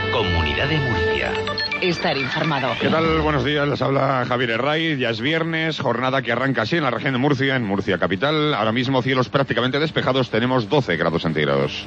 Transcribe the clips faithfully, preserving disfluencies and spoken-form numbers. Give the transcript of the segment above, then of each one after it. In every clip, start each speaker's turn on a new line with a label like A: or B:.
A: Comunidad de Murcia.
B: Estar informado.
C: ¿Qué tal? Buenos días, les habla Javier Herray. Ya es viernes, jornada que arranca así en la región de Murcia, en Murcia capital. Ahora mismo cielos prácticamente despejados, tenemos doce grados centígrados.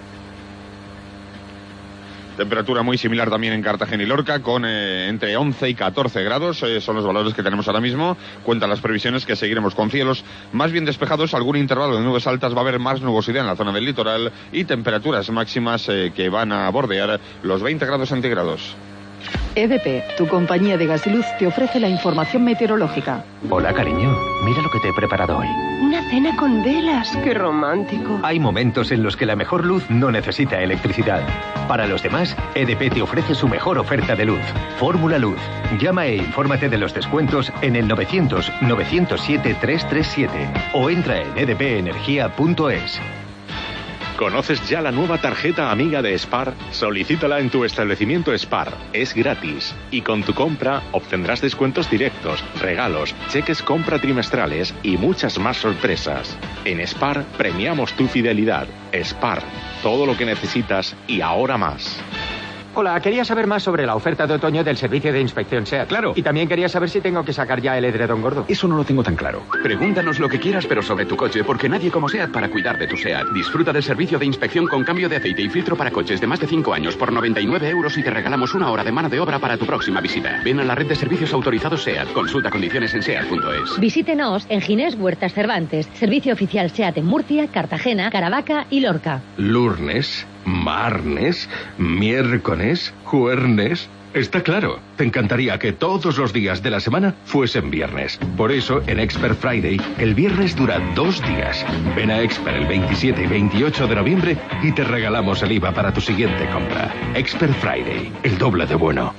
C: Temperatura muy similar también en Cartagena y Lorca, con eh, entre once y catorce grados, eh, son los valores que tenemos ahora mismo. Cuentan las previsiones que seguiremos con cielos más bien despejados, algún intervalo de nubes altas, va a haber más nubosidad en la zona del litoral y temperaturas máximas eh, que van a bordear los veinte grados centígrados.
B: E D P, tu compañía de gas y luz, te ofrece la información meteorológica.
A: Hola, cariño. Mira lo que te he preparado hoy.
D: Una cena con velas. ¡Qué romántico!
A: Hay momentos en los que la mejor luz no necesita electricidad. Para los demás, E D P te ofrece su mejor oferta de luz. Fórmula Luz. Llama e infórmate de los descuentos en el novecientos, novecientos siete, trescientos treinta y siete o entra en e d p energía punto es.
E: ¿Conoces ya la nueva tarjeta amiga de Spar? Solicítala en tu establecimiento Spar. Es gratis. Y con tu compra obtendrás descuentos directos, regalos, cheques compra trimestrales y muchas más sorpresas. En Spar premiamos tu fidelidad. Spar. Todo lo que necesitas y ahora más.
F: Hola, quería saber más sobre la oferta de otoño del servicio de inspección SEAT.
G: Claro.
F: Y también quería saber si tengo que sacar ya el edredón gordo.
G: Eso no lo tengo tan claro. Pregúntanos lo que quieras, pero sobre tu coche, porque nadie como SEAT para cuidar de tu SEAT. Disfruta del servicio de inspección con cambio de aceite y filtro para coches de más de cinco años por noventa y nueve euros y te regalamos una hora de mano de obra para tu próxima visita. Ven a la red de servicios autorizados SEAT. Consulta condiciones en seat punto es.
H: Visítenos en Ginés Huertas Cervantes. Servicio oficial SEAT en Murcia, Cartagena, Caravaca y Lorca.
I: Lurnes, marnes, miércoles, jueves. Está claro, te encantaría que todos los días de la semana fuesen viernes. Por eso, en Expert Friday, el viernes dura dos días. Ven a Expert el veintisiete y veintiocho de noviembre y te regalamos el I V A para tu siguiente compra. Expert Friday, el doble de bueno.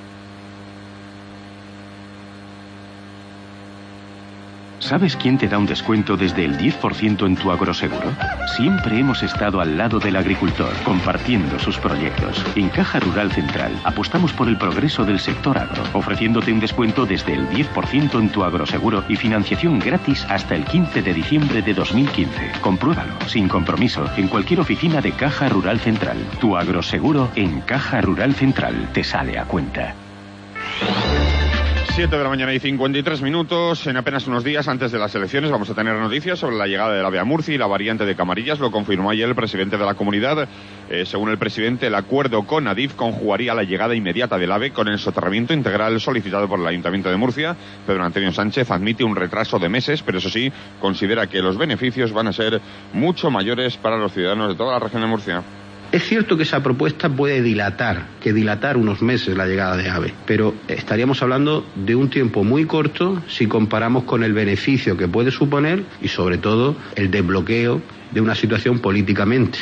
J: ¿Sabes quién te da un descuento desde el diez por ciento en tu agroseguro? Siempre hemos estado al lado del agricultor, compartiendo sus proyectos. En Caja Rural Central apostamos por el progreso del sector agro, ofreciéndote un descuento desde el diez por ciento en tu agroseguro y financiación gratis hasta el quince de diciembre de dos mil quince. Compruébalo, sin compromiso, en cualquier oficina de Caja Rural Central. Tu agroseguro en Caja Rural Central te sale a cuenta.
C: siete de la mañana y cincuenta y tres minutos. En apenas unos días antes de las elecciones vamos a tener noticias sobre la llegada del AVE a Murcia y la variante de Camarillas. Lo confirmó ayer el presidente de la comunidad. Eh, según el presidente, el acuerdo con Adif conjugaría la llegada inmediata del AVE con el soterramiento integral solicitado por el Ayuntamiento de Murcia. Pedro Antonio Sánchez admite un retraso de meses, pero eso sí, considera que los beneficios van a ser mucho mayores para los ciudadanos de toda la región de Murcia.
K: Es cierto que esa propuesta puede dilatar, que dilatar unos meses la llegada de AVE, pero estaríamos hablando de un tiempo muy corto si comparamos con el beneficio que puede suponer y sobre todo el desbloqueo de una situación políticamente.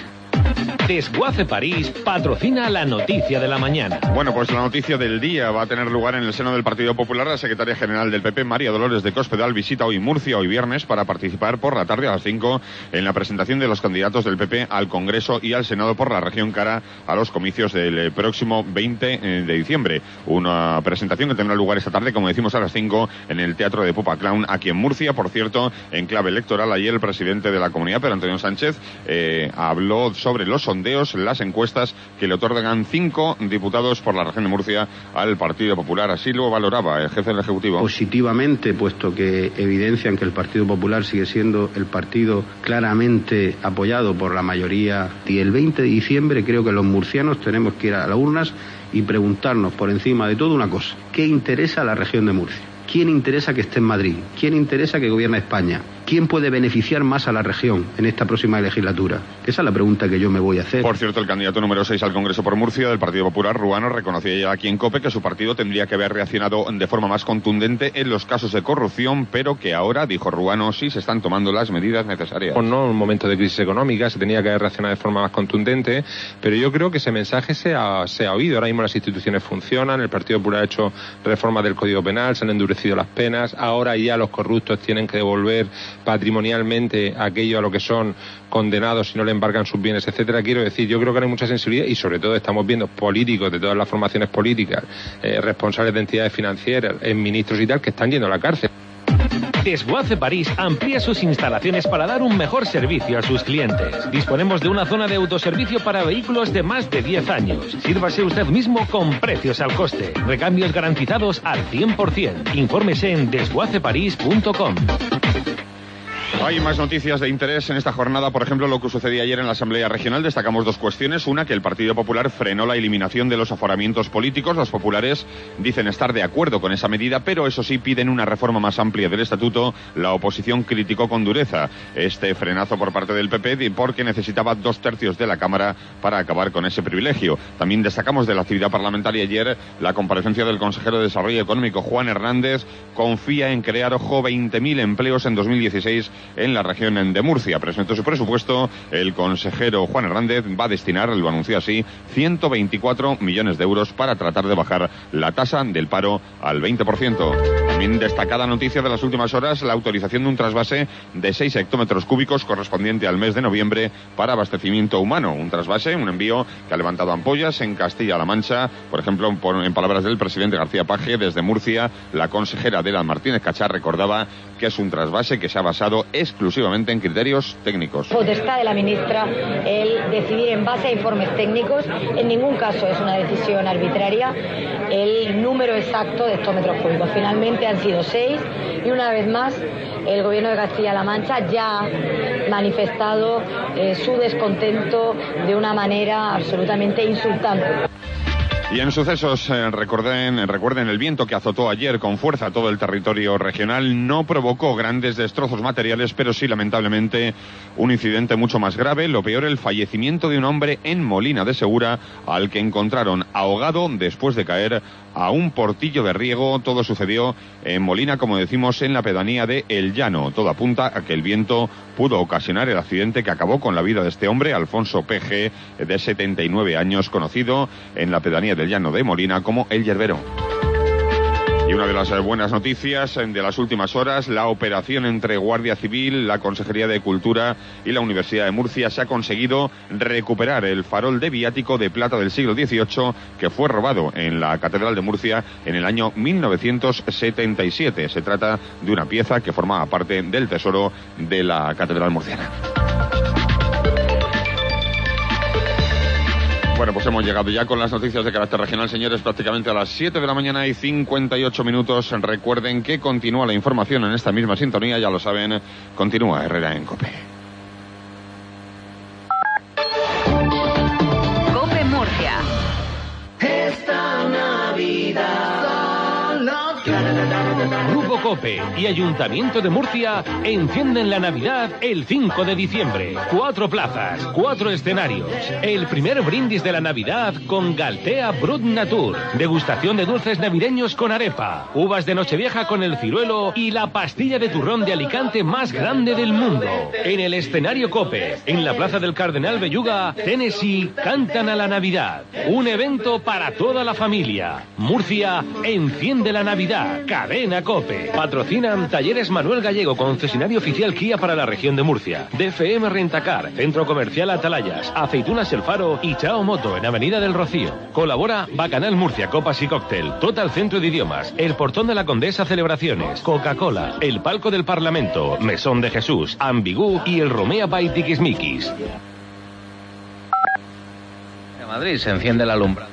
L: Desguace París patrocina la noticia de la mañana.
C: Bueno, pues la noticia del día va a tener lugar en el seno del Partido Popular. La secretaria general del P P, María Dolores de Cospedal, visita hoy Murcia, hoy viernes, para participar por la tarde a las cinco en la presentación de los candidatos del P P al Congreso y al Senado por la región cara a los comicios del próximo veinte de diciembre. Una presentación que tendrá lugar esta tarde, como decimos, a las cinco en el Teatro de Popa Clown, aquí en Murcia. Por cierto, en clave electoral, ayer el presidente de la comunidad, Pedro Antonio Sánchez, eh, habló sobre los sondeos, las encuestas que le otorgan cinco diputados por la región de Murcia al Partido Popular. Así lo valoraba el jefe del Ejecutivo.
K: Positivamente, puesto que evidencian que el Partido Popular sigue siendo el partido claramente apoyado por la mayoría. Y el veinte de diciembre creo que los murcianos tenemos que ir a las urnas y preguntarnos por encima de todo una cosa: ¿qué interesa a la región de Murcia? ¿Quién interesa que esté en Madrid? ¿Quién interesa que gobierne España? ¿Quién puede beneficiar más a la región en esta próxima legislatura? Esa es la pregunta que yo me voy a hacer.
C: Por cierto, el candidato número seis al Congreso por Murcia del Partido Popular, Ruano, reconocía ya aquí en COPE que su partido tendría que haber reaccionado de forma más contundente en los casos de corrupción, pero que ahora, dijo Ruano, sí se están tomando las medidas necesarias.
M: Pues no, en un momento de crisis económica se tenía que haber reaccionado de forma más contundente, pero yo creo que ese mensaje se ha, se ha oído. Ahora mismo las instituciones funcionan, el Partido Popular ha hecho reformas del Código Penal, se han endurecido las penas, ahora ya los corruptos tienen que devolver patrimonialmente aquello a lo que son condenados si no le embargan sus bienes, etcétera. Quiero decir, yo creo que hay mucha sensibilidad y sobre todo estamos viendo políticos de todas las formaciones políticas, eh, responsables de entidades financieras, eh, ministros y tal, que están yendo a la cárcel.
L: Desguace París amplía sus instalaciones para dar un mejor servicio a sus clientes. Disponemos de una zona de autoservicio para vehículos de más de diez años. Sírvase usted mismo con precios al coste. Recambios garantizados al cien por ciento. Infórmese en desguace parís punto com.
C: Hay más noticias de interés en esta jornada, por ejemplo, lo que sucedía ayer en la Asamblea Regional. Destacamos dos cuestiones. Una, que el Partido Popular frenó la eliminación de los aforamientos políticos. Los populares dicen estar de acuerdo con esa medida, pero eso sí piden una reforma más amplia del estatuto. La oposición criticó con dureza este frenazo por parte del P P porque necesitaba dos tercios de la Cámara para acabar con ese privilegio. También destacamos de la actividad parlamentaria ayer la comparecencia del consejero de Desarrollo Económico, Juan Hernández. Confía en crear, ojo, veinte mil empleos en dos mil dieciséis en la región de Murcia. Presentó su presupuesto. El consejero Juan Hernández va a destinar, lo anunció así, ciento veinticuatro millones de euros para tratar de bajar la tasa del paro al veinte por ciento. También destacada noticia de las últimas horas, la autorización de un trasvase de seis hectómetros cúbicos correspondiente al mes de noviembre para abastecimiento humano. Un trasvase, un envío que ha levantado ampollas en Castilla-La Mancha. Por ejemplo, por, en palabras del presidente García Paje, desde Murcia, la consejera Adela Martínez Cachar recordaba que es un trasvase que se ha basado exclusivamente en criterios técnicos.
N: Potestad de la ministra el decidir en base a informes técnicos. En ningún caso es una decisión arbitraria el número exacto de hectómetros cúbicos. Finalmente han sido seis y una vez más el gobierno de Castilla-La Mancha ya ha manifestado eh, su descontento de una manera absolutamente insultante.
C: Y en sucesos, eh, recuerden, recuerden el viento que azotó ayer con fuerza todo el territorio regional. No provocó grandes destrozos materiales, pero sí, lamentablemente, un incidente mucho más grave. Lo peor, el fallecimiento de un hombre en Molina de Segura, al que encontraron ahogado después de caer a un portillo de riego. Todo sucedió en Molina, como decimos, en la pedanía de El Llano. Todo apunta a que el viento pudo ocasionar el accidente que acabó con la vida de este hombre, Alfonso P G, de setenta y nueve años, conocido en la pedanía del Llano de Molina como El Yerbero. Y una de las buenas noticias de las últimas horas, la operación entre Guardia Civil, la Consejería de Cultura y la Universidad de Murcia. Se ha conseguido recuperar el farol de viático de plata del siglo dieciocho que fue robado en la Catedral de Murcia en el año mil novecientos setenta y siete. Se trata de una pieza que formaba parte del tesoro de la Catedral murciana. Bueno, pues hemos llegado ya con las noticias de carácter regional, señores, prácticamente a las siete de la mañana y cincuenta y ocho minutos. Recuerden que continúa la información en esta misma sintonía, ya lo saben, continúa Herrera en COPE.
O: COPE Murcia.
P: Esta Navidad.
L: Grupo COPE y Ayuntamiento de Murcia encienden la Navidad el cinco de diciembre. Cuatro plazas, cuatro escenarios. El primer brindis de la Navidad con Galtea Brut Natur. Degustación de dulces navideños con arepa. Uvas de Nochevieja con el ciruelo y la pastilla de turrón de Alicante más grande del mundo. En el escenario COPE, en la Plaza del Cardenal Belluga, Tennessee, cantan a la Navidad. Un evento para toda la familia. Murcia enciende la Navidad. Cadena COPE. Patrocinan Talleres Manuel Gallego, concesionario oficial Kia para la región de Murcia. D F M Rentacar, Centro Comercial Atalayas, Aceitunas El Faro y Chao Moto en Avenida del Rocío. Colabora Bacanal Murcia, Copas y Cóctel, Total Centro de Idiomas, El Portón de la Condesa Celebraciones, Coca-Cola, El Palco del Parlamento, Mesón de Jesús, Ambigú y el Romea by Tiquismiquis.
Q: En Madrid se enciende la alumbra.